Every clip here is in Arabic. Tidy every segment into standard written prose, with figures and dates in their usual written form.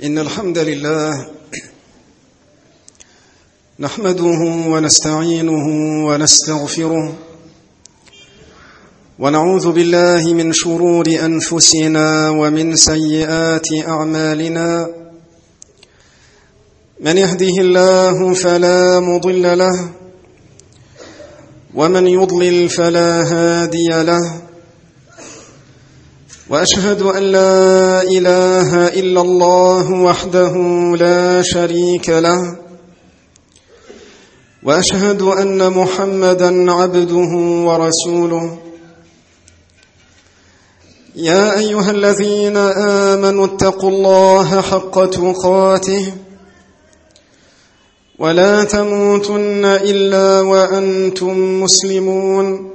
إن الحمد لله نحمده ونستعينه ونستغفره ونعوذ بالله من شرور أنفسنا ومن سيئات أعمالنا. من يهده الله فلا مضل له ومن يضلل فلا هادي له، وأشهد أن لا إله إلا الله وحده لا شريك له، وأشهد أن محمدًا عبده ورسوله. يا أيها الذين آمنوا اتقوا الله حق تقاته ولا تموتن إلا وأنتم مسلمون.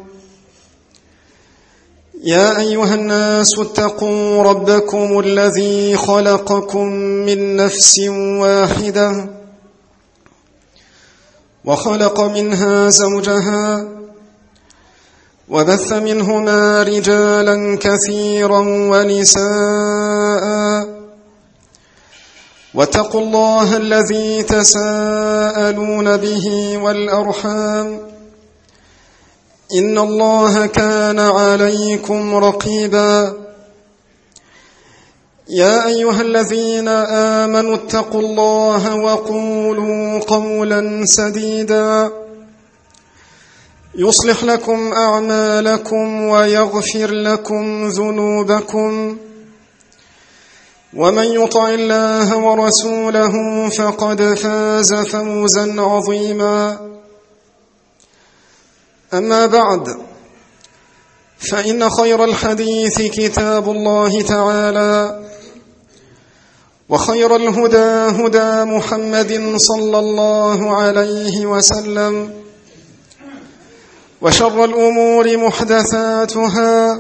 يا أيها الناس اتقوا ربكم الذي خلقكم من نفس واحدة وخلق منها زوجها وبث منهما رجالا كثيرا ونساء، واتقوا الله الذي تساءلون به والأرحام، إن الله كان عليكم رقيبا. يا أيها الذين آمنوا اتقوا الله وقولوا قولا سديدا يصلح لكم أعمالكم ويغفر لكم ذنوبكم، ومن يطع الله ورسوله فقد فاز فوزا عظيما. أما بعد، فإن خير الحديث كتاب الله تعالى، وخير الهدى هدى محمد صلى الله عليه وسلم، وشر الأمور محدثاتها،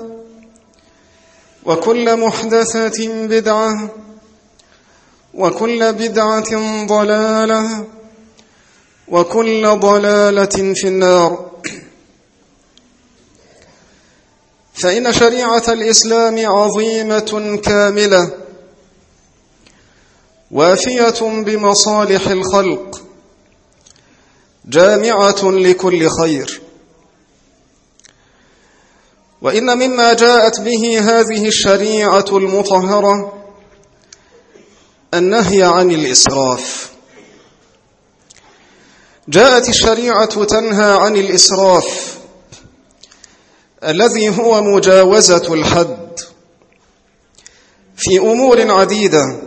وكل محدثة بدعة، وكل بدعة ضلالة، وكل ضلالة في النار. فإن شريعة الإسلام عظيمة كاملة وافية بمصالح الخلق، جامعة لكل خير. وإن مما جاءت به هذه الشريعة المطهرة النهي عن الإسراف. جاءت الشريعة تنهى عن الإسراف الذي هو مجاوزة الحد في أمور عديدة،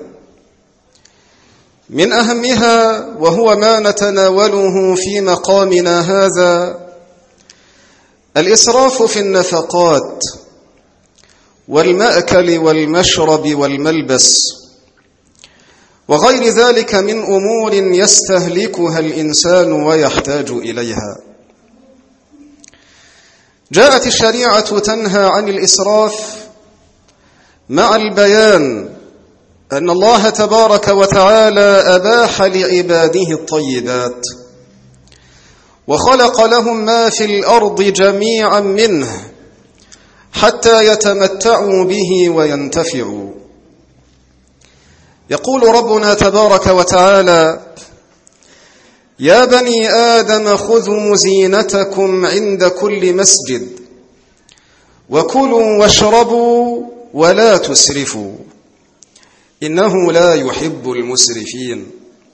من أهمها وهو ما نتناوله في مقامنا هذا الإسراف في النفقات والمأكل والمشرب والملبس وغير ذلك من أمور يستهلكها الإنسان ويحتاج إليها. جاءت الشريعة تنهى عن الإسراف مع البيان أن الله تبارك وتعالى أباح لعباده الطيبات وخلق لهم ما في الأرض جميعا منه حتى يتمتعوا به وينتفعوا. يقول ربنا تبارك وتعالى: يا بني آدم خذوا زينتكم عند كل مسجد وكلوا واشربوا ولا تسرفوا إنه لا يحب المسرفين.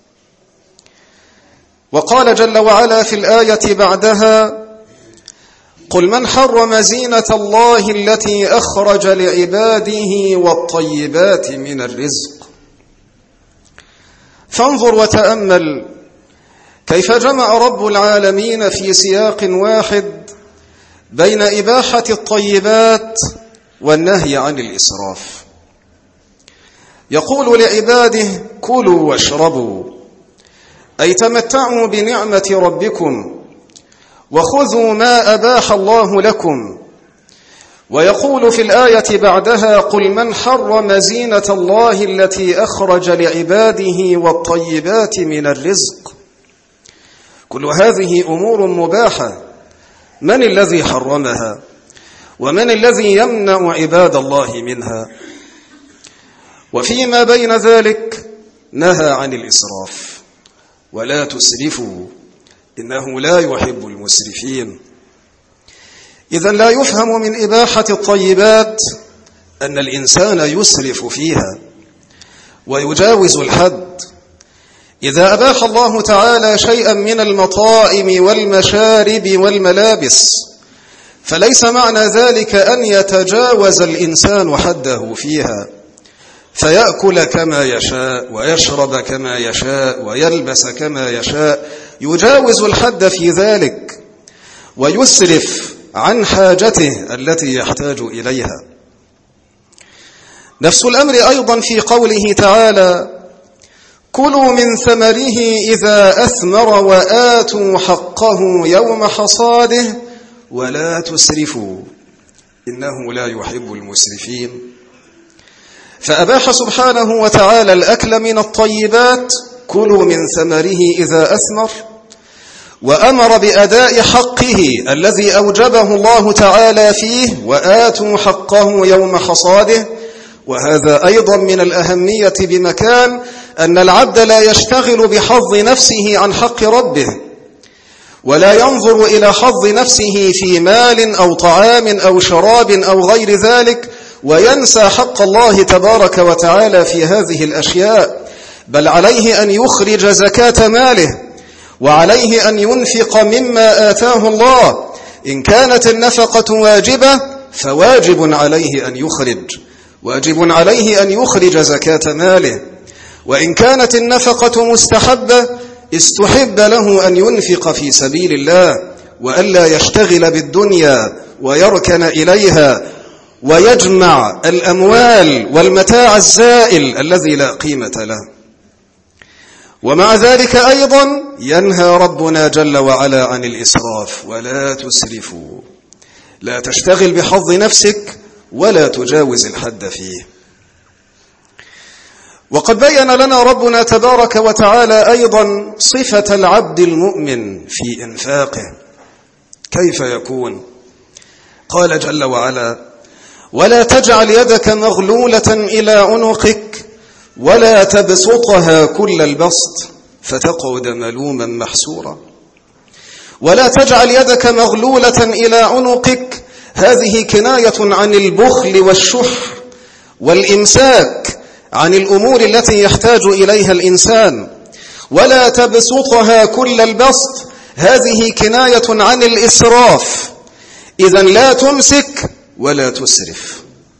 وقال جل وعلا في الآية بعدها: قل من حرم زينة الله التي أخرج لعباده والطيبات من الرزق. فانظر وتأمل كيف جمع رب العالمين في سياق واحد بين إباحة الطيبات والنهي عن الإسراف. يقول لعباده: كلوا واشربوا، أي تمتعوا بنعمة ربكم وخذوا ما أباح الله لكم. ويقول في الآية بعدها: قل من حرم زينة الله التي أخرج لعباده والطيبات من الرزق. كل هذه أمور مباحة، من الذي حرمها؟ ومن الذي يمنع عباد الله منها؟ وفيما بين ذلك نهى عن الإسراف: ولا تسرفوا إنه لا يحب المسرفين. إذن لا يفهم من إباحة الطيبات أن الإنسان يسرف فيها ويجاوز الحد. إذا أباح الله تعالى شيئا من المطاعم والمشارب والملابس فليس معنى ذلك أن يتجاوز الإنسان حده فيها فيأكل كما يشاء ويشرب كما يشاء ويلبس كما يشاء، يجاوز الحد في ذلك ويسرف عن حاجته التي يحتاج إليها. نفس الأمر أيضا في قوله تعالى: كلوا من ثمره إذا أثمر وآتوا حقه يوم حصاده ولا تسرفوا إنه لا يحب المسرفين. فأباح سبحانه وتعالى الأكل من الطيبات: كلوا من ثمره إذا أثمر، وأمر بأداء حقه الذي أوجبه الله تعالى فيه: وآتوا حقه يوم حصاده. وهذا أيضا من الأهمية بمكان أن العبد لا يشتغل بحظ نفسه عن حق ربه، ولا ينظر إلى حظ نفسه في مال أو طعام أو شراب أو غير ذلك وينسى حق الله تبارك وتعالى في هذه الأشياء، بل عليه أن يخرج زكاة ماله، وعليه أن ينفق مما آتاه الله. إن كانت النفقة واجبة فواجب عليه أن يخرج، واجب عليه أن يخرج زكاة ماله. وإن كانت النفقة مستحبة استحب له أن ينفق في سبيل الله، وألا يشتغل بالدنيا ويركن إليها ويجمع الأموال والمتاع الزائل الذي لا قيمة له. ومع ذلك أيضا ينهى ربنا جل وعلا عن الإسراف: ولا تسرفوا، لا تشتغل بحظ نفسك ولا تجاوز الحد فيه. وقد بين لنا ربنا تبارك وتعالى أيضا صفة العبد المؤمن في إنفاقه كيف يكون. قال جل وعلا: ولا تجعل يدك مغلولة إلى عنقك ولا تبسطها كل البسط فتقعد ملوما محسورا. ولا تجعل يدك مغلولة إلى عنقك، هذه كناية عن البخل والشح والإمساك عن الأمور التي يحتاج إليها الإنسان. ولا تبسطها كل البسط، هذه كناية عن الإسراف. إذن لا تمسك ولا تسرف.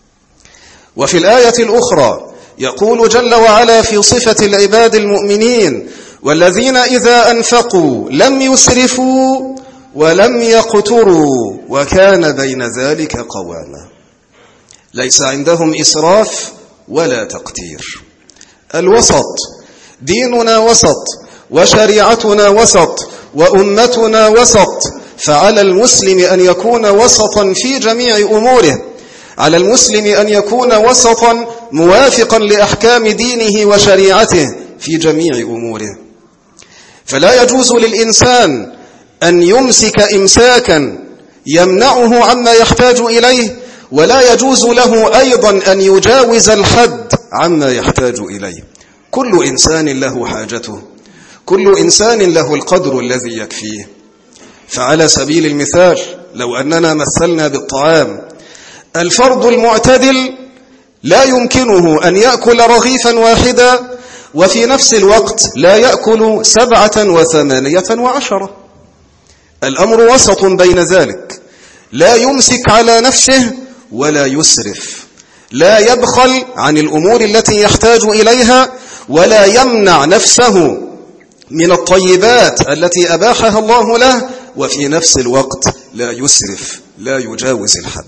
وفي الآية الأخرى يقول جل وعلا في صفة العباد المؤمنين: والذين إذا أنفقوا لم يسرفوا ولم يقتروا وكان بين ذلك قواما. ليس عندهم إسراف ولا تقتير، الوسط. ديننا وسط، وشريعتنا وسط، وأمتنا وسط. فعلى المسلم أن يكون وسطا في جميع أموره، على المسلم أن يكون وسطا موافقا لأحكام دينه وشريعته في جميع أموره. فلا يجوز للإنسان أن يمسك إمساكا يمنعه عما يحتاج إليه، ولا يجوز له أيضا أن يجاوز الحد عما يحتاج إليه. كل إنسان له حاجته، كل إنسان له القدر الذي يكفيه. فعلى سبيل المثال لو أننا مثلنا بالطعام، الفرد المعتدل لا يمكنه أن يأكل رغيفا واحدا وفي نفس الوقت لا يأكل 7 و8 و10. الأمر وسط بين ذلك، لا يمسك على نفسه ولا يسرف، لا يبخل عن الأمور التي يحتاج إليها، ولا يمنع نفسه من الطيبات التي أباحها الله له، وفي نفس الوقت لا يسرف، لا يجاوز الحد.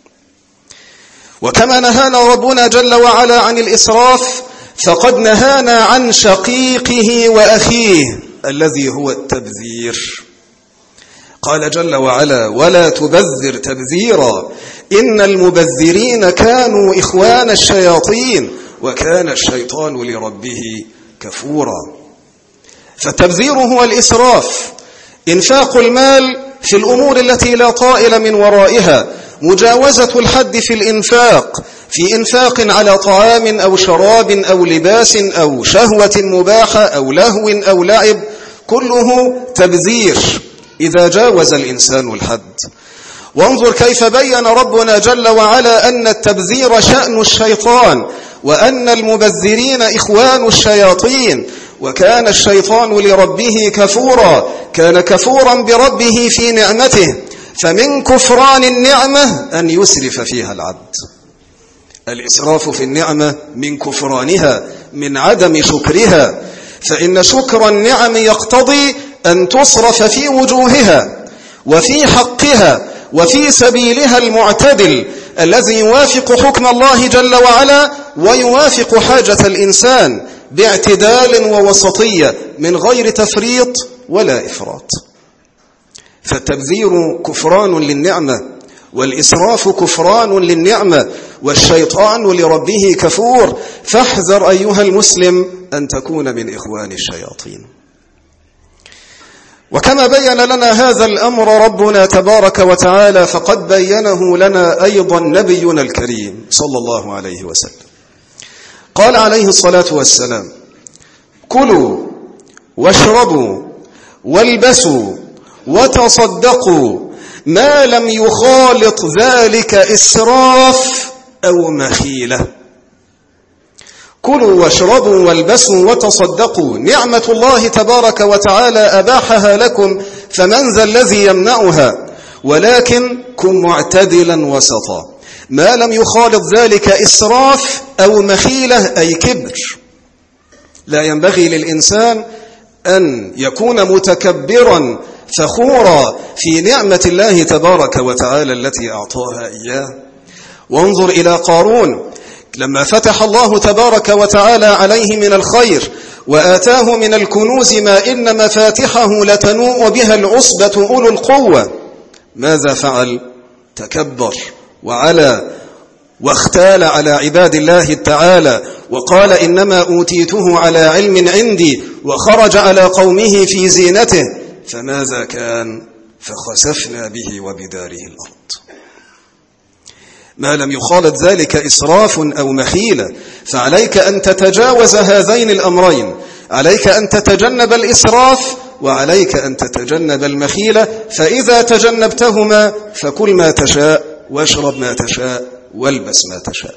وكما نهانا ربنا جل وعلا عن الإسراف، فقد نهانا عن شقيقه وأخيه الذي هو التبذير. قال جل وعلا: ولا تبذر تبذيرا إن المبذرين كانوا إخوان الشياطين وكان الشيطان لربه كفورا. فالتبذير هو الإسراف، إنفاق المال في الأمور التي لا طائل من ورائها، مجاوزة الحد في الإنفاق، في إنفاق على طعام أو شراب أو لباس أو شهوة مباحة أو لهو أو لعب، كله تبذير إذا جاوز الإنسان الحد. وانظر كيف بين ربنا جل وعلا أن التبذير شأن الشيطان، وأن المبذرين إخوان الشياطين، وكان الشيطان لربه كفورا، كان كفورا بربه في نعمته، فمن كفران النعمة أن يسرف فيها العبد. الإسراف في النعمة من كفرانها، من عدم شكرها، فإن شكر النعم يقتضي أن تصرف في وجوهها وفي حقها وفي سبيلها المعتدل الذي يوافق حكم الله جل وعلا ويوافق حاجة الإنسان باعتدال ووسطية من غير تفريط ولا إفراط. فالتبذير كفران للنعمة، والإسراف كفران للنعمة، والشيطان لربه كفور. فاحذر أيها المسلم أن تكون من إخوان الشياطين. وكما بين لنا هذا الأمر ربنا تبارك وتعالى، فقد بينه لنا أيضا نبينا الكريم صلى الله عليه وسلم. قال عليه الصلاة والسلام: كلوا واشربوا والبسوا وتصدقوا ما لم يخالط ذلك إسراف أو مخيلة. كلوا واشربوا والبسوا وتصدقوا، نعمة الله تبارك وتعالى أباحها لكم، فمن ذا الذي يمنعها؟ ولكن كن معتدلا وسطا، ما لم يخالط ذلك إسراف أو مخيلة أي كبر. لا ينبغي للإنسان أن يكون متكبرا فخورا في نعمة الله تبارك وتعالى التي أعطاها إياه. وانظر إلى قارون لما فتح الله تبارك وتعالى عليه من الخير وآتاه من الكنوز ما إن مفاتحه لتنوء بها العصبة أولو القوة، ماذا فعل؟ تكبر وعلى واختال على عباد الله تعالى وقال إنما أوتيته على علم عندي، وخرج على قومه في زينته، فماذا كان؟ فخسفنا به وبداره الأرض. ما لم يخالط ذلك إسراف أو مخيلة، فعليك أن تتجاوز هذين الأمرين، عليك أن تتجنب الإسراف وعليك أن تتجنب المخيلة. فإذا تجنبتهما فكل ما تشاء واشرب ما تشاء والبس ما تشاء.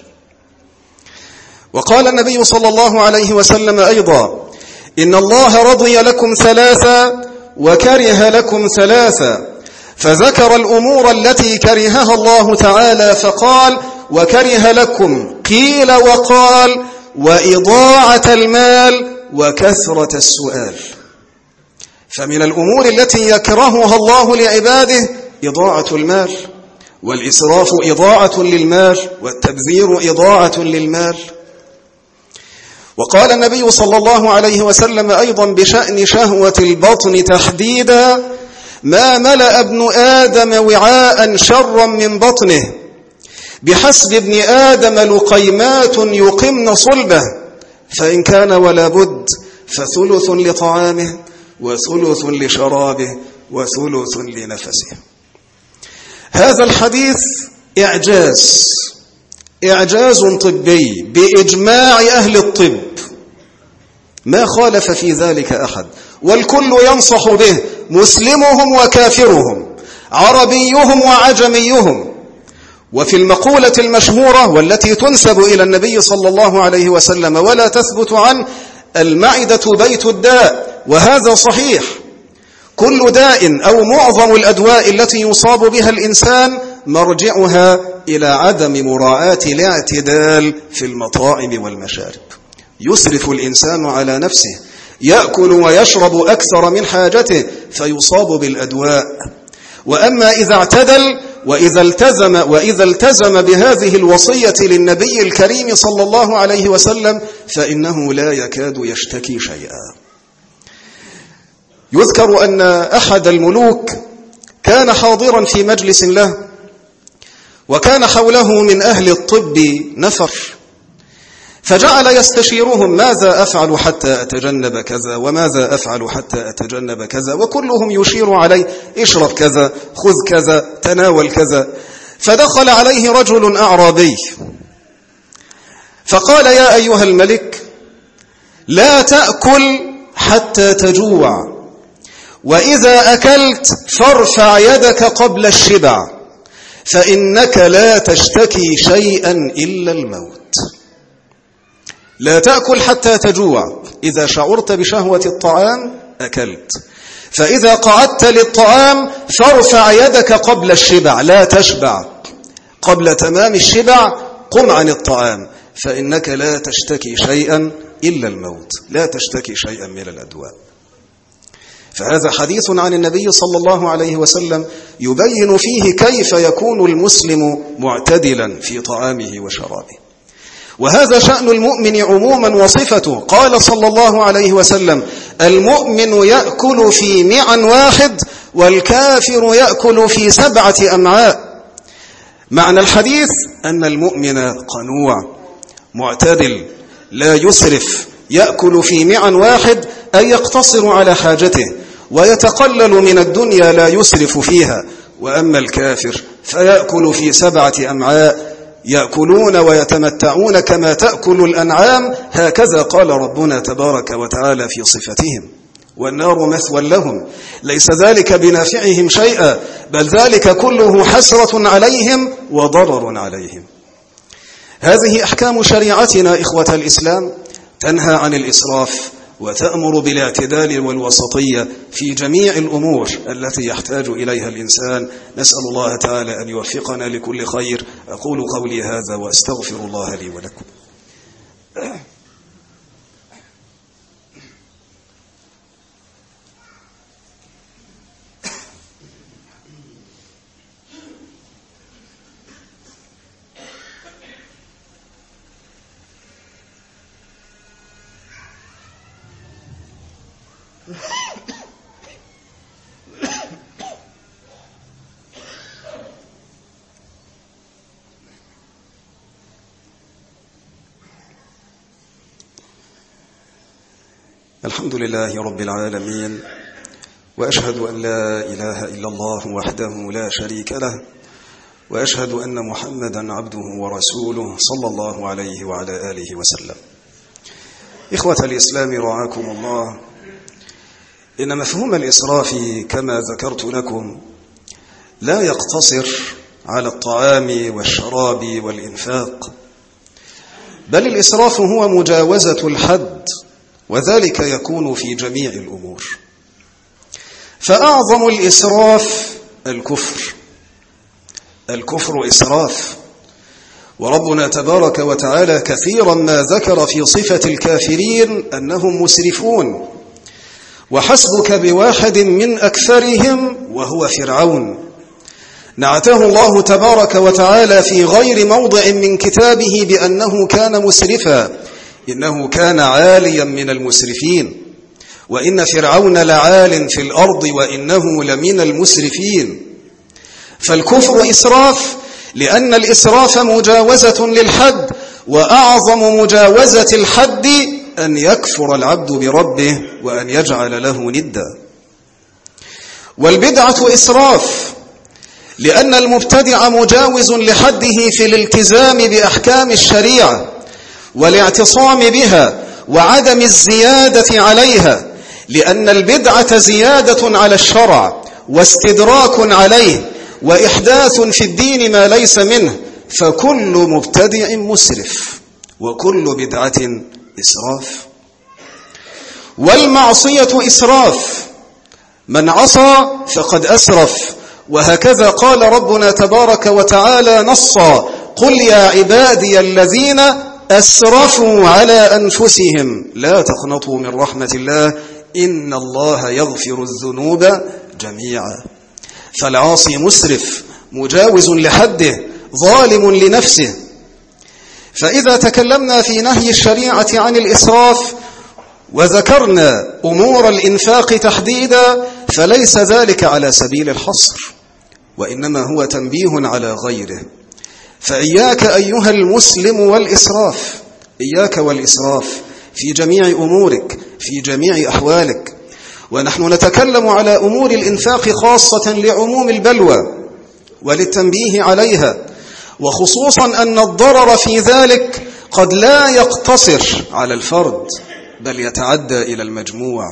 وقال النبي صلى الله عليه وسلم أيضا: إن الله رضي لكم ثلاثا وكره لكم ثلاثا، فذكر الأمور التي كرهها الله تعالى فقال: وكره لكم قيل وقال وإضاعة المال وكثرة السؤال. فمن الأمور التي يكرهها الله لعباده إضاعة المال، والإسراف إضاعة للمال، والتبذير إضاعة للمال. وقال النبي صلى الله عليه وسلم أيضا بشأن شهوة البطن تحديدا: ما ملأ ابن آدم وعاء شرا من بطنه، بحسب ابن آدم لقيمات يقمن صلبه، فإن كان ولا بد فثلث لطعامه وثلث لشرابه وثلث لنفسه. هذا الحديث إعجاز طبي بإجماع أهل الطب، ما خالف في ذلك أحد، والكل ينصح به، مسلمهم وكافرهم، عربيهم وعجميهم. وفي المقولة المشهورة والتي تنسب إلى النبي صلى الله عليه وسلم ولا تثبت عنه: المعدة بيت الداء، وهذا صحيح. كل داء أو معظم الأدواء التي يصاب بها الإنسان مرجعها إلى عدم مراعاة الاعتدال في المطاعم والمشارب. يسرف الإنسان على نفسه، يأكل ويشرب أكثر من حاجته فيصاب بالأدواء. وأما إذا اعتدل وإذا التزم بهذه الوصية للنبي الكريم صلى الله عليه وسلم فإنه لا يكاد يشتكي شيئا. يذكر أن أحد الملوك كان حاضرا في مجلس له، وكان حوله من أهل الطب نفر، فجعل يستشيرهم: ماذا أفعل حتى أتجنب كذا، وماذا أفعل حتى أتجنب كذا، وكلهم يشير عليه: اشرب كذا، خذ كذا، تناول كذا. فدخل عليه رجل أعرابي فقال: يا أيها الملك، لا تأكل حتى تجوع، وإذا أكلت فارفع يدك قبل الشبع، فإنك لا تشتكي شيئا إلا الموت. لا تأكل حتى تجوع، إذا شعرت بشهوة الطعام أكلت، فإذا قعدت للطعام فارفع يدك قبل الشبع، لا تشبع قبل تمام الشبع، قم عن الطعام، فإنك لا تشتكي شيئا إلا الموت، لا تشتكي شيئا من الأدواء. فهذا حديث عن النبي صلى الله عليه وسلم يبين فيه كيف يكون المسلم معتدلا في طعامه وشرابه. وهذا شأن المؤمن عموما وصفته. قال صلى الله عليه وسلم: المؤمن يأكل في معا واحد، والكافر يأكل في 7 أمعاء. معنى الحديث أن المؤمن قنوع معتدل لا يسرف، يأكل في معا واحد أي يقتصر على حاجته، ويتقلل من الدنيا لا يسرف فيها. وأما الكافر فيأكل في 7 أمعاء، يأكلون ويتمتعون كما تأكل الأنعام، هكذا قال ربنا تبارك وتعالى في صفتهم: والنار مثوى لهم، ليس ذلك بنافعهم شيئا، بل ذلك كله حسرة عليهم وضرر عليهم. هذه أحكام شريعتنا إخوة الإسلام، تنهى عن الإسراف وتأمر بالاعتدال والوسطية في جميع الأمور التي يحتاج إليها الإنسان. نسأل الله تعالى أن يوفقنا لكل خير. أقول قولي هذا وأستغفر الله لي ولكم. الحمد لله رب العالمين، وأشهد أن لا إله إلا الله وحده لا شريك له، وأشهد أن محمدا عبده ورسوله صلى الله عليه وعلى آله وسلم. إخوة الإسلام رعاكم الله، إن مفهوم الإسراف كما ذكرت لكم لا يقتصر على الطعام والشراب والإنفاق، بل الإسراف هو مجاوزة الحد، وذلك يكون في جميع الأمور. فأعظم الإسراف الكفر. الكفر إسراف، وربنا تبارك وتعالى كثيرا ما ذكر في صفة الكافرين أنهم مسرفون. وحسبك بواحد من أكثرهم وهو فرعون، نعته الله تبارك وتعالى في غير موضع من كتابه بأنه كان مسرفا، إنه كان عاليا من المسرفين، وإن فرعون لعال في الأرض وإنه لمن المسرفين. فالكفر إسراف، لأن الإسراف مجاوزة للحد، وأعظم مجاوزة الحد أن يكفر العبد بربه وأن يجعل له ندا. والبدعة إسراف، لأن المبتدع مجاوز لحده في الالتزام بأحكام الشريعة والاعتصام بها وعدم الزيادة عليها، لأن البدعة زيادة على الشرع واستدراك عليه وإحداث في الدين ما ليس منه. فكل مبتدع مسرف، وكل بدعة إسراف. والمعصية إسراف، من عصى فقد أسرف، وهكذا قال ربنا تبارك وتعالى نصا: قل يا عبادي الذين أسرفوا على أنفسهم لا تقنطوا من رحمة الله إن الله يغفر الذنوب جميعا. فالعاصي مسرف، مجاوز لحده، ظالم لنفسه. فإذا تكلمنا في نهي الشريعة عن الإسراف وذكرنا أمور الإنفاق تحديدا، فليس ذلك على سبيل الحصر، وإنما هو تنبيه على غيره. فإياك أيها المسلم والإسراف، إياك والإسراف في جميع أمورك، في جميع أحوالك. ونحن نتكلم على أمور الإنفاق خاصة لعموم البلوى، وللتنبيه عليها، وخصوصا أن الضرر في ذلك قد لا يقتصر على الفرد بل يتعدى إلى المجموع.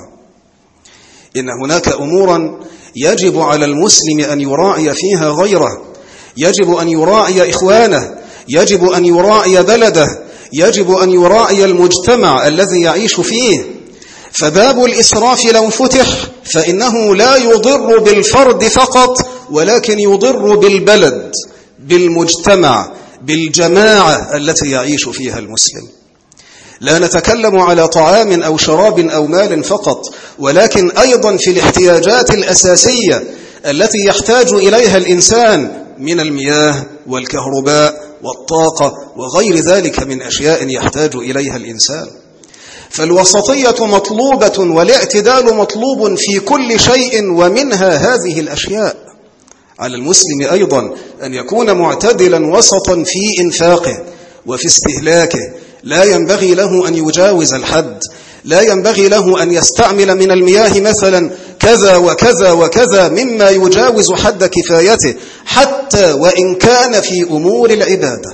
إن هناك أمورا يجب على المسلم أن يراعي فيها غيره، يجب أن يراعي إخوانه، يجب أن يراعي بلده، يجب أن يراعي المجتمع الذي يعيش فيه. فباب الإسراف لو فتح فإنه لا يضر بالفرد فقط، ولكن يضر بالبلد، بالمجتمع، بالجماعة التي يعيش فيها المسلم. لا نتكلم على طعام أو شراب أو مال فقط، ولكن أيضا في الاحتياجات الأساسية التي يحتاج إليها الإنسان من المياه والكهرباء والطاقة وغير ذلك من أشياء يحتاج إليها الإنسان. فالوسطية مطلوبة والاعتدال مطلوب في كل شيء، ومنها هذه الأشياء. على المسلم أيضا أن يكون معتدلا وسطا في إنفاقه وفي استهلاكه، لا ينبغي له أن يجاوز الحد، لا ينبغي له أن يستعمل من المياه مثلا كذا وكذا وكذا مما يجاوز حد كفايته، حتى وإن كان في أمور العبادة.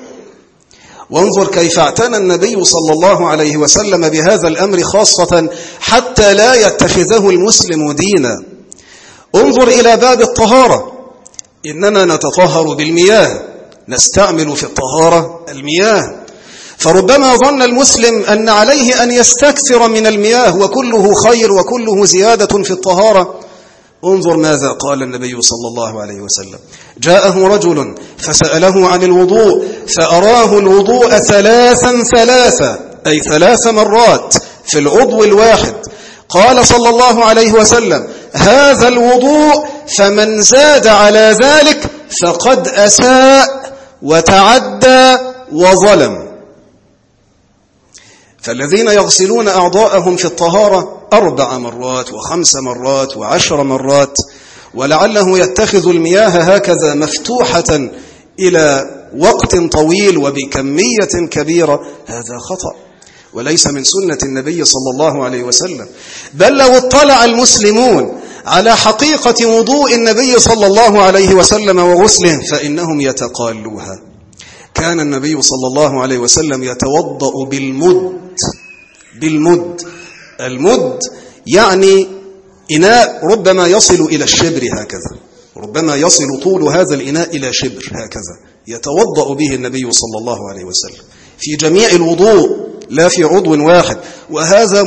وانظر كيف اعتنى النبي صلى الله عليه وسلم بهذا الأمر خاصة حتى لا يتخذه المسلم دينا. انظر إلى باب الطهارة، إننا نتطهر بالمياه، نستعمل في الطهارة المياه، فربما ظن المسلم أن عليه أن يستكثر من المياه وكله خير وكله زيادة في الطهارة. انظر ماذا قال النبي صلى الله عليه وسلم: جاءه رجل فسأله عن الوضوء فأراه الوضوء ثلاثا أي 3 مرات في العضو الواحد. قال صلى الله عليه وسلم: هذا الوضوء فمن زاد على ذلك فقد أساء وتعدى وظلم. فالذين يغسلون أعضاءهم في الطهارة 4 مرات و5 مرات و10 مرات، ولعله يتخذ المياه هكذا مفتوحة إلى وقت طويل وبكمية كبيرة، هذا خطأ وليس من سنة النبي صلى الله عليه وسلم. بل لو اطلع المسلمون على حقيقة وضوء النبي صلى الله عليه وسلم وغسله فإنهم يتقالوها. كان النبي صلى الله عليه وسلم يتوضأ بالمد. المد يعني إناء ربما يصل إلى الشبر هكذا، ربما يصل طول هذا الإناء إلى شبر هكذا، يتوضأ به النبي صلى الله عليه وسلم في جميع الوضوء لا في عضو واحد. وهذا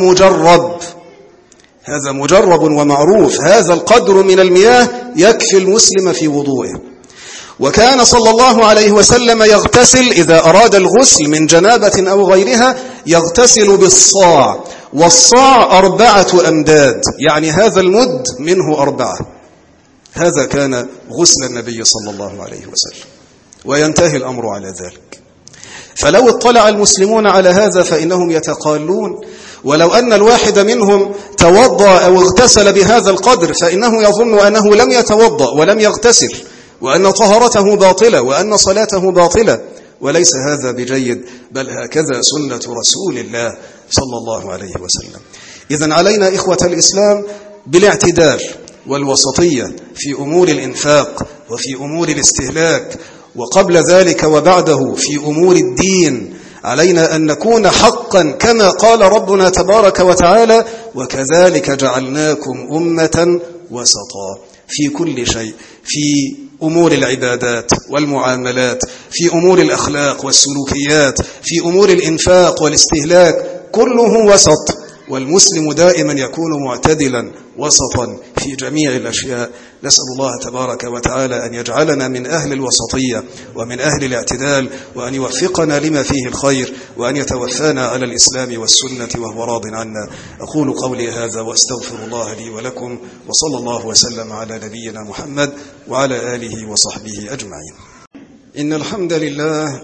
مجرب ومعروف، هذا القدر من المياه يكفي المسلم في وضوءه. وكان صلى الله عليه وسلم يغتسل إذا أراد الغسل من جنابة أو غيرها، يغتسل بالصاع، والصاع 4 أمداد، يعني هذا المد منه 4. هذا كان غسل النبي صلى الله عليه وسلم، وينتهي الأمر على ذلك. فلو اطلع المسلمون على هذا فإنهم يتقالون. ولو أن الواحد منهم توضأ أو اغتسل بهذا القدر فإنه يظن أنه لم يتوضأ ولم يغتسل، وأن طهارته باطلة وأن صلاته باطلة، وليس هذا بجيد، بل هكذا سنة رسول الله صلى الله عليه وسلم. إذن علينا إخوة الإسلام بالاعتدال والوسطية في أمور الإنفاق وفي أمور الاستهلاك، وقبل ذلك وبعده في أمور الدين. علينا أن نكون حقا كما قال ربنا تبارك وتعالى: وكذلك جعلناكم أمة وسطا، في كل شيء، في أمور العبادات والمعاملات، في أمور الأخلاق والسلوكيات، في أمور الإنفاق والاستهلاك، كله وسط. والمسلم دائما يكون معتدلا وسطا في جميع الأشياء. نسأل الله تبارك وتعالى أن يجعلنا من أهل الوسطية ومن أهل الاعتدال، وأن يوفقنا لما فيه الخير، وأن يتوفانا على الإسلام والسنة وهو راض عنا. أقول قولي هذا وأستغفر الله لي ولكم، وصلى الله وسلم على نبينا محمد وعلى آله وصحبه أجمعين. إن الحمد لله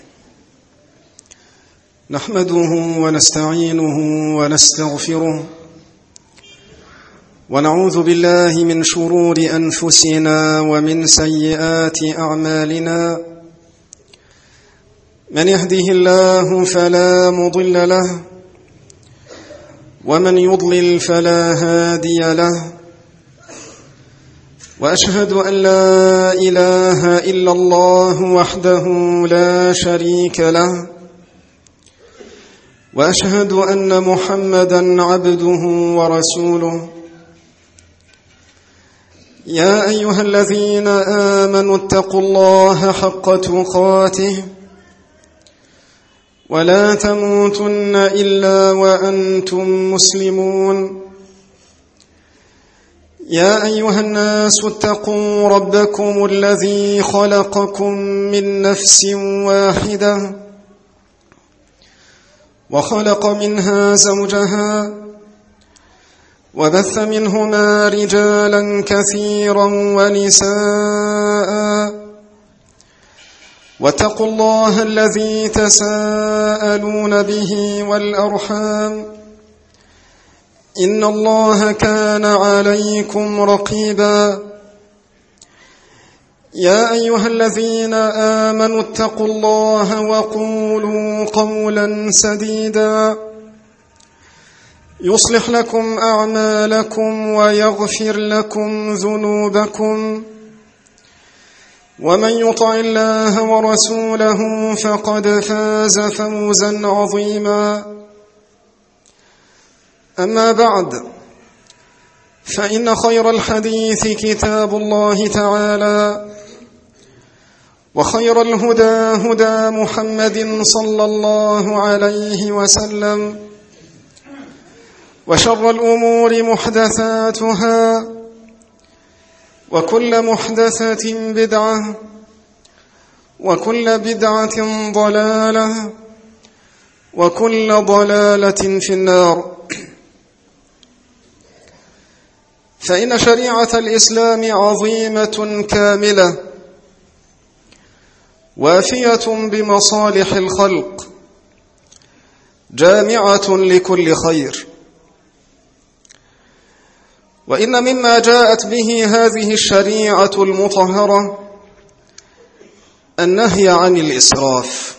نحمده ونستعينه ونستغفره، ونعوذ بالله من شرور أنفسنا ومن سيئات أعمالنا. من يهده الله فلا مضل له، ومن يضلل فلا هادي له، وأشهد أن لا إله إلا الله وحده لا شريك له، وأشهد أن محمدًا عبده ورسوله. يا أيها الذين آمنوا اتقوا الله حق تقاته ولا تموتن إلا وأنتم مسلمون. يا أيها الناس اتقوا ربكم الذي خلقكم من نفس واحدة وخلق منها زوجها وبث منهما رجالا كثيرا ونساء، واتقوا الله الذي تساءلون به والأرحام إن الله كان عليكم رقيبا. يا أيها الذين آمنوا اتقوا الله وقولوا قولا سديدا يصلح لكم أعمالكم ويغفر لكم ذنوبكم، ومن يطع الله ورسوله فقد فاز فوزا عظيما. أما بعد، فإن خير الحديث كتاب الله تعالى، وخير الهدى هدى محمد صلى الله عليه وسلم، وشر الأمور محدثاتها، وكل محدثة بدعة، وكل بدعة ضلالة، وكل ضلالة في النار. فإن شريعة الإسلام عظيمة كاملة وافية بمصالح الخلق، جامعة لكل خير. وإن مما جاءت به هذه الشريعة المطهرة النهي عن الإسراف.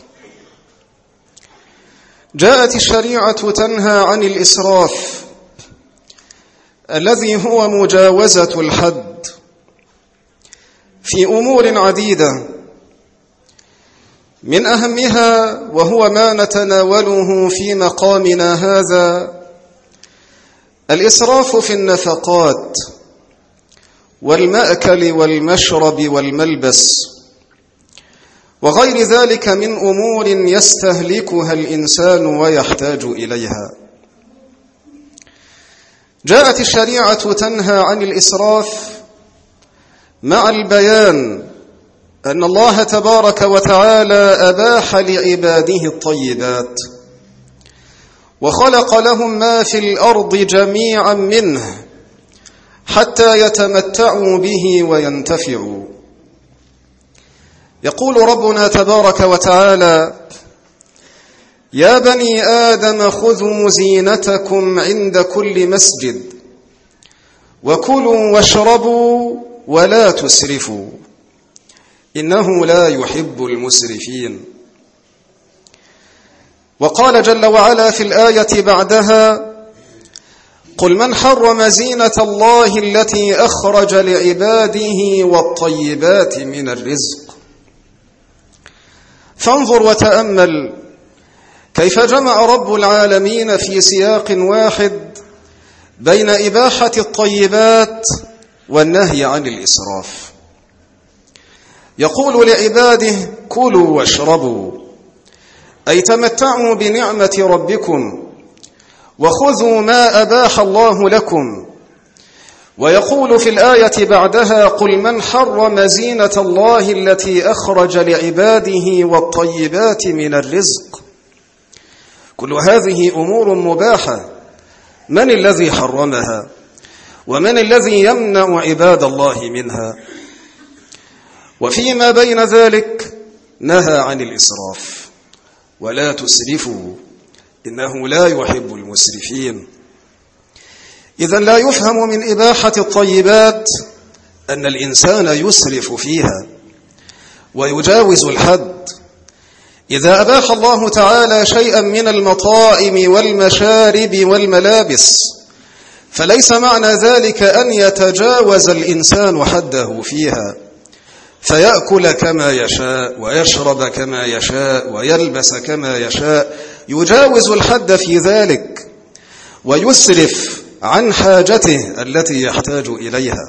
جاءت الشريعة تنهى عن الإسراف الذي هو مجاوزة الحد في أمور عديدة، من أهمها وهو ما نتناوله في مقامنا هذا الإسراف في النفقات والمأكل والمشرب والملبس وغير ذلك من أمور يستهلكها الإنسان ويحتاج إليها. جاءت الشريعة تنهى عن الإسراف مع البيان أن الله تبارك وتعالى أباح لعباده الطيبات وخلق لهم ما في الأرض جميعا منه حتى يتمتعوا به وينتفعوا. يقول ربنا تبارك وتعالى: يا بني آدم خذوا زينتكم عند كل مسجد وكلوا واشربوا ولا تسرفوا إنه لا يحب المسرفين. وقال جل وعلا في الآية بعدها: قل من حرم زينة الله التي أخرج لعباده والطيبات من الرزق. فانظر وتأمل كيف جمع رب العالمين في سياق واحد بين إباحة الطيبات والنهي عن الإسراف. يقول لعباده: كلوا واشربوا، أي تمتعوا بنعمة ربكم وخذوا ما أباح الله لكم. ويقول في الآية بعدها: قل من حرم زينة الله التي أخرج لعباده والطيبات من الرزق. كل هذه أمور مباحة، من الذي حرمها؟ ومن الذي يمنع عباد الله منها؟ وفيما بين ذلك نهى عن الإسراف: ولا تسرفوا إنه لا يحب المسرفين. إذن لا يفهم من إباحة الطيبات أن الإنسان يسرف فيها ويجاوز الحد. إذا أباح الله تعالى شيئا من المطاعم والمشارب والملابس فليس معنى ذلك أن يتجاوز الإنسان حده فيها فيأكل كما يشاء ويشرب كما يشاء ويلبس كما يشاء، يجاوز الحد في ذلك ويسرف عن حاجته التي يحتاج إليها.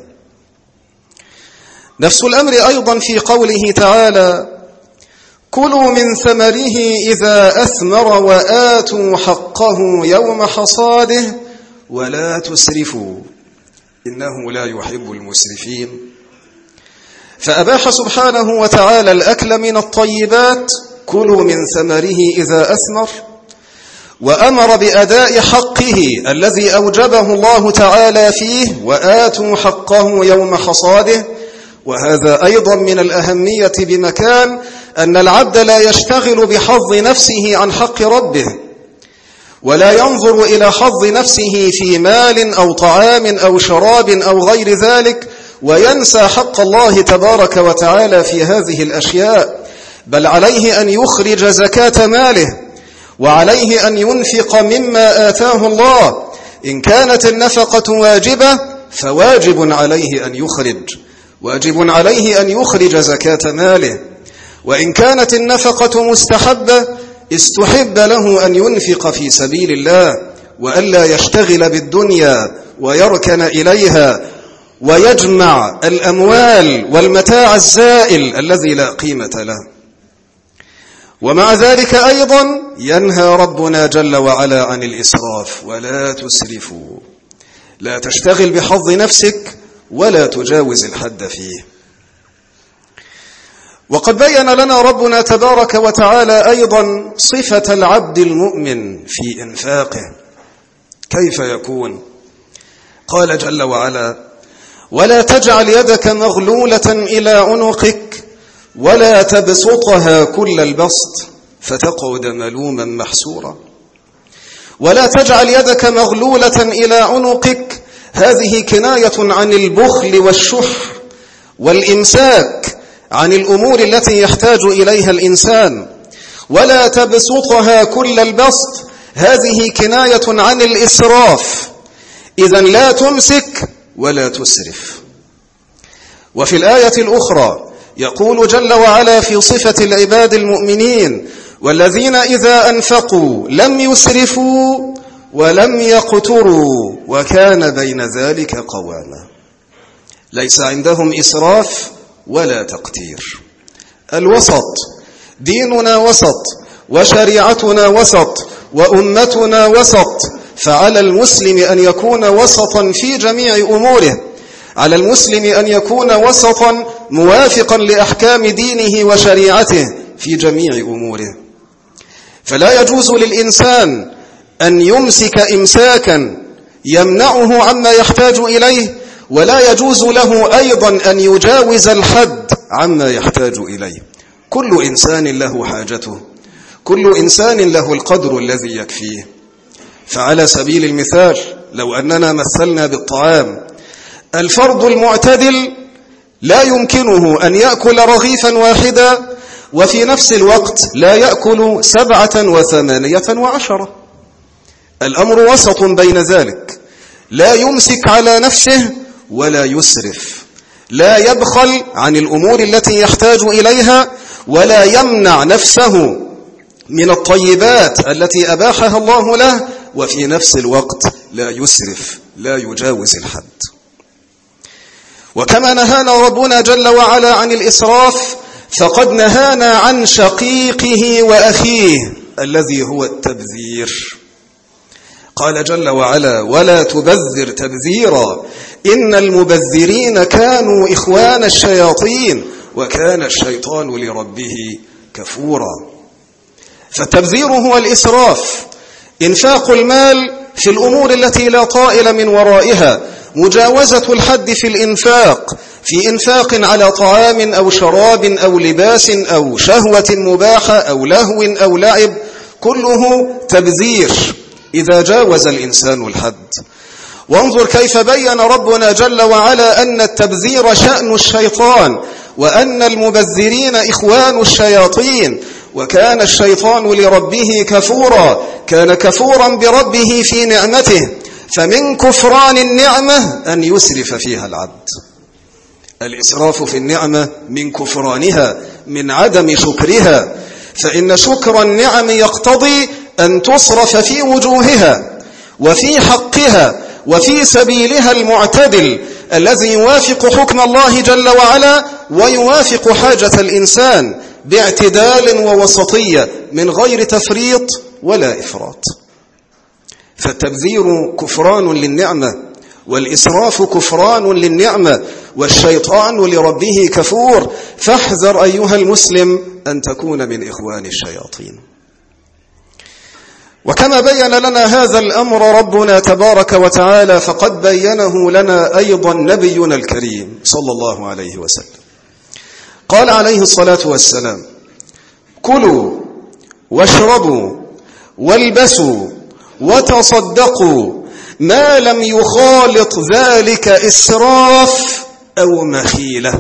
نفس الأمر أيضا في قوله تعالى: كلوا من ثمره إذا أثمر وآتوا حقه يوم حصاده ولا تسرفوا إنه لا يحب المسرفين. فأباح سبحانه وتعالى الأكل من الطيبات، كلوا من ثمره إذا أثمر، وأمر بأداء حقه الذي أوجبه الله تعالى فيه: وآتوا حقه يوم حصاده. وهذا أيضا من الأهمية بمكان أن العبد لا يشتغل بحظ نفسه عن حق ربه، ولا ينظر إلى حظ نفسه في مال أو طعام أو شراب أو غير ذلك وينسى حق الله تبارك وتعالى في هذه الأشياء، بل عليه أن يخرج زكاة ماله، وعليه أن ينفق مما آتاه الله. إن كانت النفقة واجبة فواجب عليه أن يخرج، واجب عليه أن يخرج زكاة ماله. وإن كانت النفقة مستحبة استحب له أن ينفق في سبيل الله، وألا يشتغل بالدنيا ويركن إليها ويجمع الأموال والمتاع الزائل الذي لا قيمة له. ومع ذلك أيضا ينهى ربنا جل وعلا عن الإسراف: ولا تسرفوا، لا تشتغل بحظ نفسك ولا تجاوز الحد فيه. وقد بين لنا ربنا تبارك وتعالى أيضا صفة العبد المؤمن في إنفاقه كيف يكون. قال جل وعلا: ولا تجعل يدك مغلولة إلى عنقك ولا تبسطها كل البسط فتقعد ملوما محسورا. ولا تجعل يدك مغلولة إلى عنقك، هذه كناية عن البخل والشح والإمساك عن الأمور التي يحتاج إليها الإنسان. ولا تبسطها كل البسط، هذه كناية عن الإسراف. إذن لا تمسك ولا تسرف. وفي الآية الأخرى يقول جل وعلا في صفة العباد المؤمنين: والذين إذا أنفقوا لم يسرفوا ولم يقتروا وكان بين ذلك قواما. ليس عندهم إسراف ولا تقتير، الوسط. ديننا وسط، وشريعتنا وسط، وأمتنا وسط. فعلى المسلم أن يكون وسطا في جميع أموره، على المسلم أن يكون وسطا موافقا لأحكام دينه وشريعته في جميع أموره. فلا يجوز للإنسان أن يمسك إمساكا يمنعه عما يحتاج إليه، ولا يجوز له أيضا أن يجاوز الحد عما يحتاج إليه. كل إنسان له حاجته، كل إنسان له القدر الذي يكفيه. فعلى سبيل المثال لو أننا مثلنا بالطعام، الفرد المعتدل لا يمكنه أن يأكل رغيفا واحدا وفي نفس الوقت لا يأكل 7 و8 و10. الأمر وسط بين ذلك، لا يمسك على نفسه ولا يسرف، لا يبخل عن الأمور التي يحتاج إليها، ولا يمنع نفسه من الطيبات التي أباحها الله له، وفي نفس الوقت لا يسرف، لا يجاوز الحد. وكما نهانا ربنا جل وعلا عن الإسراف، فقد نهانا عن شقيقه وأخيه الذي هو التبذير. قال جل وعلا: ولا تبذر تبذيرا إن المبذرين كانوا إخوان الشياطين وكان الشيطان لربه كفورا. فالتبذير هو الإسراف، إنفاق المال في الأمور التي لا طائل من ورائها، مجاوزة الحد في الإنفاق، في إنفاق على طعام أو شراب أو لباس أو شهوة مباحة أو لهو أو لعب، كله تبذير إذا جاوز الإنسان الحد. وانظر كيف بين ربنا جل وعلا أن التبذير شأن الشيطان، وأن المبذرين إخوان الشياطين، وكان الشيطان لربه كفورا، كان كفورا بربه في نعمته، فمن كفران النعمة أن يسرف فيها العبد. الإسراف في النعمة من كفرانها، من عدم شكرها، فإن شكر النعم يقتضي أن تصرف في وجوهها وفي حقها وفي سبيلها المعتدل الذي يوافق حكم الله جل وعلا ويوافق حاجة الإنسان باعتدال ووسطية من غير تفريط ولا إفراط. فالتبذير كفران للنعمة، والإسراف كفران للنعمة، والشيطان لربه كفور. فاحذر أيها المسلم أن تكون من إخوان الشياطين. وكما بين لنا هذا الأمر ربنا تبارك وتعالى فقد بينه لنا أيضا نبينا الكريم صلى الله عليه وسلم. قال عليه الصلاة والسلام: كلوا واشربوا والبسوا وتصدقوا ما لم يخالط ذلك إسراف أو مخيلة.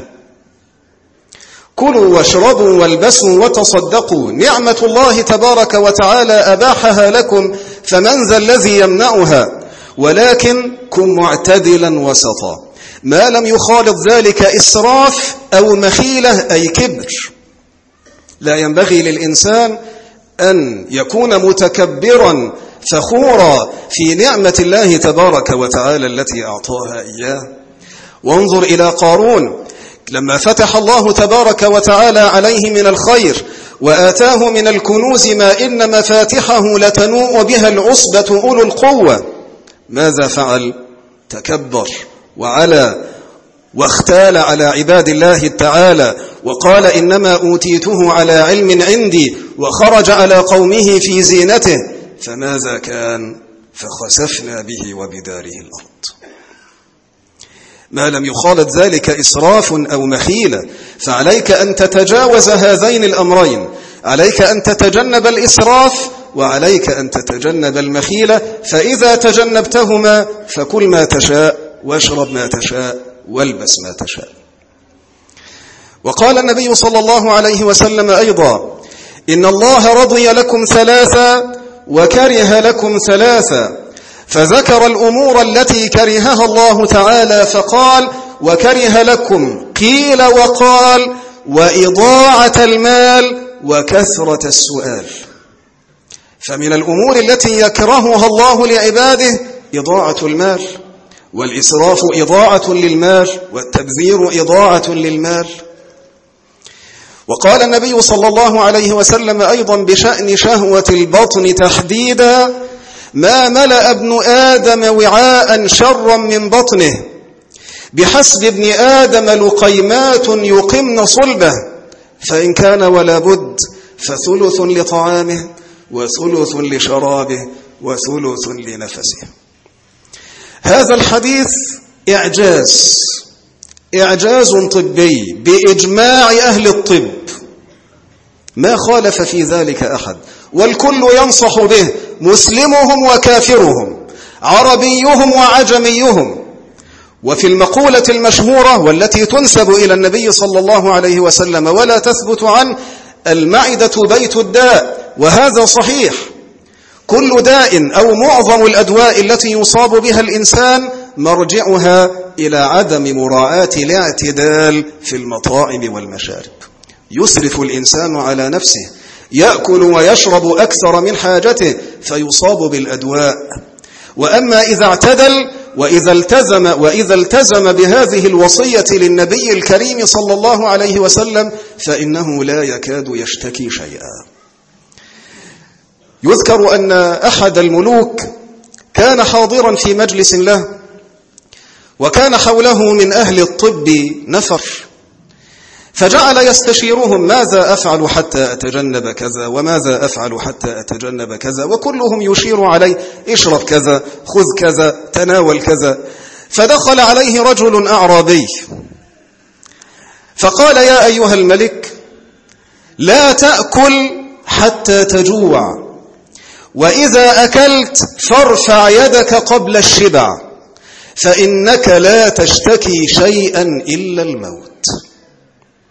كلوا واشربوا والبسوا وتصدقوا، نعمة الله تبارك وتعالى أباحها لكم، فمن ذا الذي يمنعها؟ ولكن كن معتدلا وسطا، ما لم يخالط ذلك إسراف أو مخيلة أي كبر. لا ينبغي للإنسان أن يكون متكبرا فخورا في نعمة الله تبارك وتعالى التي أعطاها إياه. وانظر إلى قارون لما فتح الله تبارك وتعالى عليه من الخير وآتاه من الكنوز ما إن مفاتحه لتنوء بها العصبة أولو القوة، ماذا فعل؟ تكبر وعلى واختال على عباد الله تعالى وقال إنما أوتيته على علم عندي، وخرج على قومه في زينته، فماذا كان؟ فخسفنا به وبداره الأرض. ما لم يخالط ذلك إسراف أو مخيلة، فعليك أن تتجاوز هذين الأمرين، عليك أن تتجنب الإسراف وعليك أن تتجنب المخيلة. فإذا تجنبتهما فكل ما تشاء واشرب ما تشاء والبس ما تشاء. وقال النبي صلى الله عليه وسلم أيضا: إن الله رضي لكم ثلاثا وكره لكم ثلاثا، فذكر الأمور التي كرهها الله تعالى فقال: وكره لكم قيل وقال وإضاعة المال وكثرة السؤال. فمن الأمور التي يكرهها الله لعباده إضاعة المال، والإسراف إضاعة للمال، والتبذير إضاعة للمال. وقال النبي صلى الله عليه وسلم أيضا بشأن شهوة البطن تحديدا: ما ملأ ابن آدم وعاء شرا من بطنه، بحسب ابن آدم لقيمات يقمن صلبه، فإن كان ولا بد فثلث لطعامه وثلث لشرابه وثلث لنفسه. هذا الحديث إعجاز طبي بإجماع أهل الطب، ما خالف في ذلك أحد، والكل ينصح به، مسلمهم وكافرهم، عربيهم وعجميهم. وفي المقولة المشهورة والتي تنسب إلى النبي صلى الله عليه وسلم ولا تثبت عنه: المعدة بيت الداء. وهذا صحيح، كل داء أو معظم الأدواء التي يصاب بها الإنسان مرجعها إلى عدم مراعاة الاعتدال في المطاعم والمشارب. يسرف الإنسان على نفسه، يأكل ويشرب أكثر من حاجته فيصاب بالأدواء. وأما إذا اعتدل وإذا التزم بهذه الوصية للنبي الكريم صلى الله عليه وسلم فإنه لا يكاد يشتكي شيئا. يذكر أن أحد الملوك كان حاضرا في مجلس له، وكان حوله من أهل الطب نفر، فجعل يستشيرهم: ماذا أفعل حتى أتجنب كذا، وماذا أفعل حتى أتجنب كذا، وكلهم يشير عليه: اشرب كذا، خذ كذا، تناول كذا. فدخل عليه رجل أعرابي فقال: يا أيها الملك، لا تأكل حتى تجوع، وإذا أكلت فارفع يدك قبل الشبع، فإنك لا تشتكي شيئا إلا الموت.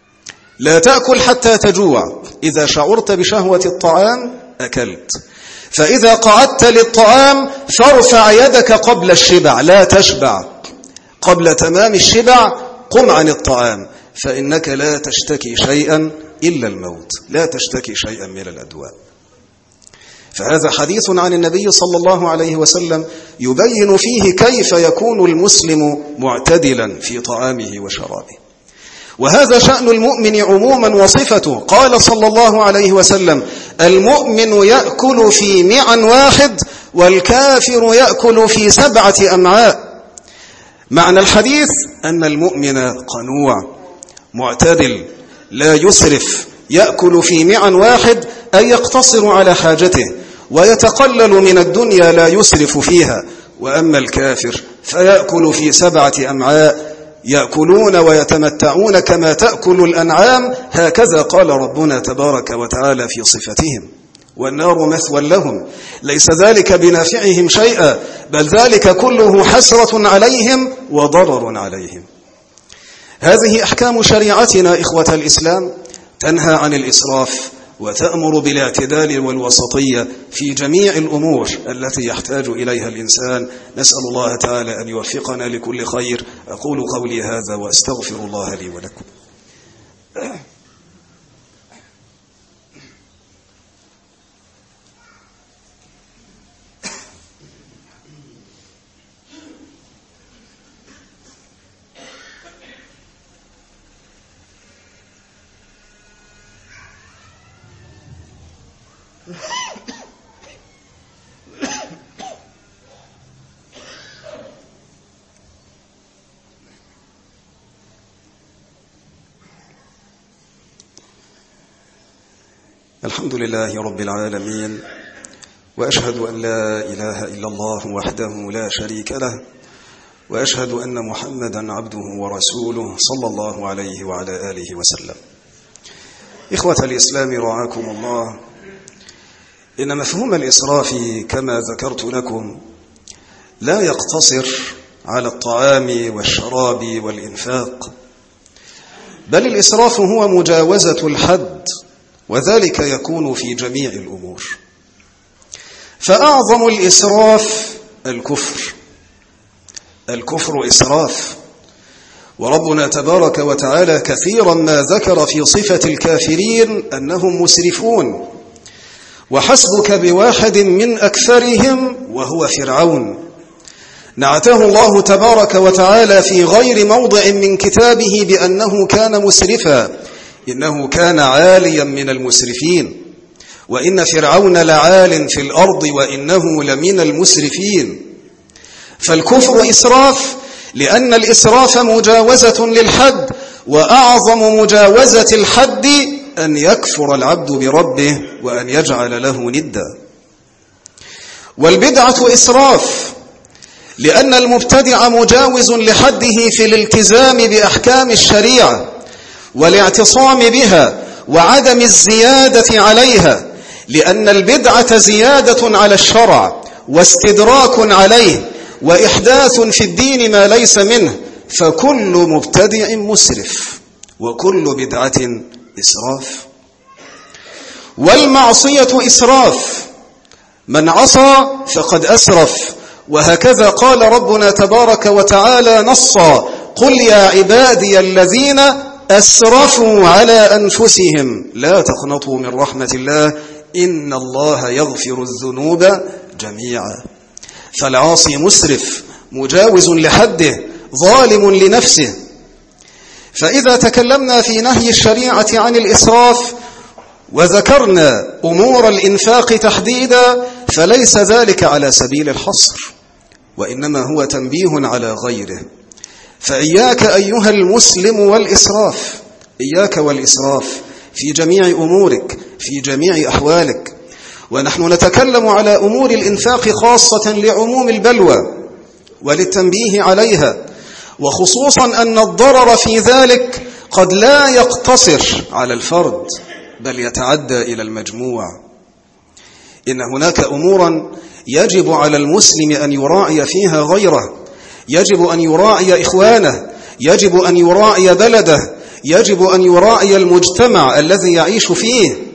لا تأكل حتى تجوع، إذا شعرت بشهوة الطعام أكلت، فإذا قعدت للطعام فارفع يدك قبل الشبع، لا تشبع قبل تمام الشبع، قم عن الطعام، فإنك لا تشتكي شيئا إلا الموت، لا تشتكي شيئا من الأدواء. فهذا حديث عن النبي صلى الله عليه وسلم يبين فيه كيف يكون المسلم معتدلا في طعامه وشرابه. وهذا شأن المؤمن عموما وصفته. قال صلى الله عليه وسلم: المؤمن يأكل في معا واحد والكافر يأكل في 7 أمعاء. معنى الحديث أن المؤمن قنوع معتدل لا يسرف، يأكل في معا واحد أي يقتصر على حاجته ويتقلل من الدنيا لا يسرف فيها. وأما الكافر فيأكل في 7 أمعاء، يأكلون ويتمتعون كما تأكل الأنعام، هكذا قال ربنا تبارك وتعالى في صفتهم، والنار مثوى لهم، ليس ذلك بنافعهم شيئا، بل ذلك كله حسرة عليهم وضرر عليهم. هذه أحكام شريعتنا إخوة الإسلام، تنهى عن الإسراف وتأمر بالاعتدال والوسطية في جميع الأمور التي يحتاج إليها الإنسان. نسأل الله تعالى أن يوفقنا لكل خير. أقول قولي هذا وأستغفر الله لي ولكم. الحمد لله رب العالمين، وأشهد أن لا إله إلا الله وحده لا شريك له، وأشهد أن محمدا عبده ورسوله صلى الله عليه وعلى آله وسلم. إخوة الإسلام رعاكم الله، إن مفهوم الإسراف كما ذكرت لكم لا يقتصر على الطعام والشراب والإنفاق، بل الإسراف هو مجاوزة الحد، وذلك يكون في جميع الأمور. فأعظم الإسراف الكفر. الكفر إسراف، وربنا تبارك وتعالى كثيرا ما ذكر في صفة الكافرين أنهم مسرفون، وحسبك بواحد من أكثرهم وهو فرعون، نعته الله تبارك وتعالى في غير موضع من كتابه بأنه كان مسرفا، إنه كان عاليا من المسرفين، وإن فرعون لعال في الأرض وإنه لمن المسرفين. فالكفر إسراف، لأن الإسراف مجاوزة للحد، وأعظم مجاوزة الحد أن يكفر العبد بربه وأن يجعل له ندا. والبدعة إسراف، لأن المبتدع مجاوز لحده في الالتزام بأحكام الشريعة والاعتصام بها وعدم الزيادة عليها، لأن البدعة زيادة على الشرع واستدراك عليه وإحداث في الدين ما ليس منه، فكل مبتدع مسرف وكل بدعة إسراف. والمعصية إسراف، من عصى فقد أسرف، وهكذا قال ربنا تبارك وتعالى نصا: قل يا عبادي الذين أسرفوا على أنفسهم لا تقنطوا من رحمة الله إن الله يغفر الذنوب جميعا. فالعاصي مسرف مجاوز لحده ظالم لنفسه. فإذا تكلمنا في نهي الشريعة عن الإسراف وذكرنا أمور الإنفاق تحديدا، فليس ذلك على سبيل الحصر، وإنما هو تنبيه على غيره. فإياك أيها المسلم والإسراف، إياك والإسراف في جميع أمورك، في جميع أحوالك. ونحن نتكلم على أمور الإنفاق خاصة لعموم البلوى وللتنبيه عليها، وخصوصا أن الضرر في ذلك قد لا يقتصر على الفرد بل يتعدى إلى المجموع. إن هناك أمورا يجب على المسلم أن يراعي فيها غيره، يجب أن يراعي إخوانه، يجب أن يراعي بلده، يجب أن يراعي المجتمع الذي يعيش فيه.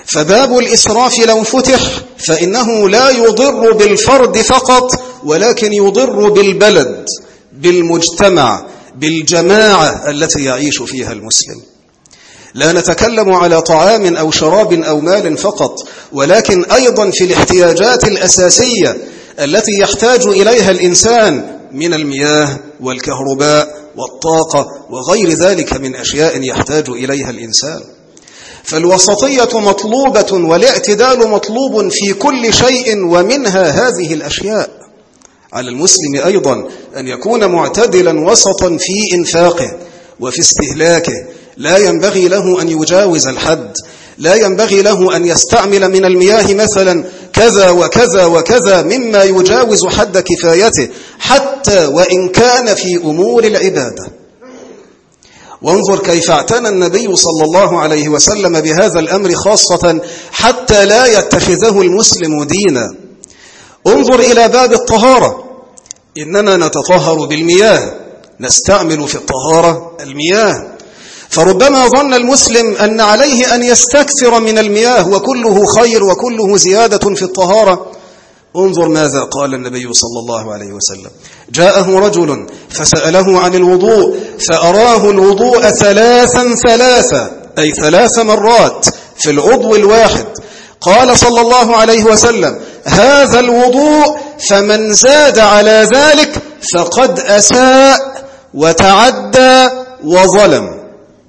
فباب الإسراف لو فتح فإنه لا يضر بالفرد فقط، ولكن يضر بالبلد، بالمجتمع، بالجماعة التي يعيش فيها المسلم. لا نتكلم على طعام أو شراب أو مال فقط، ولكن أيضا في الاحتياجات الأساسية التي يحتاج إليها الإنسان من المياه والكهرباء والطاقة وغير ذلك من أشياء يحتاج إليها الإنسان. فالوسطية مطلوبة والاعتدال مطلوب في كل شيء، ومنها هذه الأشياء. على المسلم أيضا أن يكون معتدلا وسطا في إنفاقه وفي استهلاكه. لا ينبغي له أن يجاوز الحد، لا ينبغي له أن يستعمل من المياه مثلا كذا وكذا وكذا مما يجاوز حد كفايته، حتى وإن كان في أمور العبادة. وانظر كيف اعتنى النبي صلى الله عليه وسلم بهذا الأمر خاصة حتى لا يتخذه المسلم دينا. انظر إلى باب الطهارة، إننا نتطهر بالمياه، نستعمل في الطهارة المياه، فربما ظن المسلم أن عليه أن يستكثر من المياه وكله خير وكله زيادة في الطهارة. انظر ماذا قال النبي صلى الله عليه وسلم: جاءه رجل فسأله عن الوضوء فأراه الوضوء ثلاثا أي 3 مرات في العضو الواحد. قال صلى الله عليه وسلم: هذا الوضوء فمن زاد على ذلك فقد أساء وتعدى وظلم.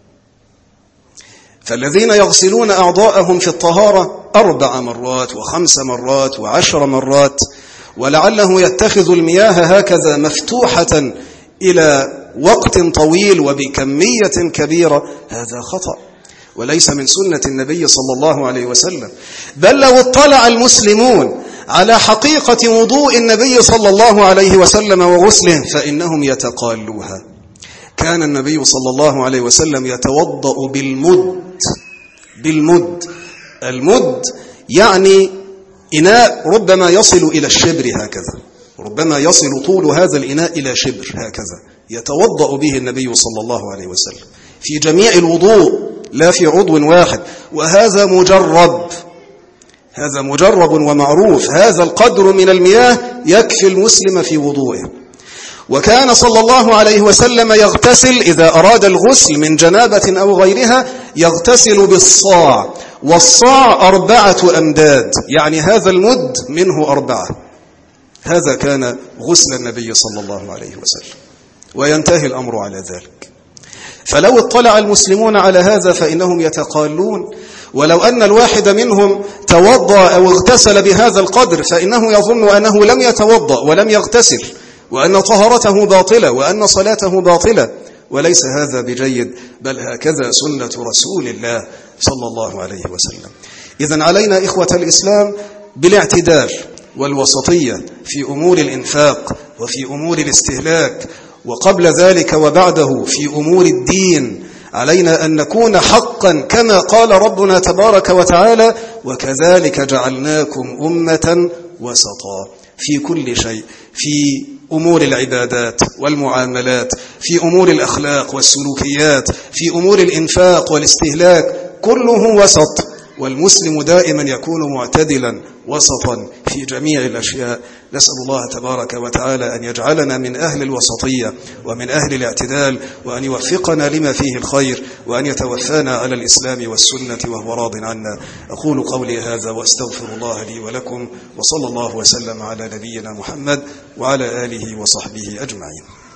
فالذين يغسلون أعضاءهم في الطهارة 4 مرات و5 مرات و10 مرات، ولعله يتخذ المياه هكذا مفتوحة إلى وقت طويل وبكمية كبيرة، هذا خطأ وليس من سنة النبي صلى الله عليه وسلم. بل لو اطلع المسلمون على حقيقة وضوء النبي صلى الله عليه وسلم وغسله فإنهم يتقالوها. كان النبي صلى الله عليه وسلم يتوضأ بالمد. المد يعني إناء ربما يصل إلى الشبر هكذا، ربما يصل طول هذا الإناء إلى شبر هكذا، يتوضأ به النبي صلى الله عليه وسلم في جميع الوضوء، لا في عضو واحد. وهذا مجرب ومعروف، هذا القدر من المياه يكفي المسلم في وضوءه. وكان صلى الله عليه وسلم يغتسل إذا أراد الغسل من جنابة أو غيرها، يغتسل بالصاع، والصاع 4 أمداد، يعني هذا المد منه 4. هذا كان غسل النبي صلى الله عليه وسلم، وينتهي الأمر على ذلك. فلو اطلع المسلمون على هذا فإنهم يتقالون. ولو أن الواحد منهم توضأ أو اغتسل بهذا القدر فإنه يظن أنه لم يتوضأ ولم يغتسل، وأن طهارته باطلة وأن صلاته باطلة، وليس هذا بجيد، بل هكذا سنة رسول الله صلى الله عليه وسلم. إذن علينا إخوة الإسلام بالاعتدال والوسطية في أمور الإنفاق وفي أمور الاستهلاك، وقبل ذلك وبعده في أمور الدين. علينا أن نكون حقا كما قال ربنا تبارك وتعالى: وكذلك جعلناكم أمة وسطا، في كل شيء، في أمور العبادات والمعاملات، في أمور الأخلاق والسلوكيات، في أمور الإنفاق والاستهلاك، كله وسط. والمسلم دائما يكون معتدلا وسطا في جميع الأشياء. نسأل الله تبارك وتعالى أن يجعلنا من أهل الوسطية ومن أهل الاعتدال، وأن يوفقنا لما فيه الخير، وأن يتوفانا على الإسلام والسنة وهو راض عنا. أقول قولي هذا وأستغفر الله لي ولكم، وصلى الله وسلم على نبينا محمد وعلى آله وصحبه أجمعين.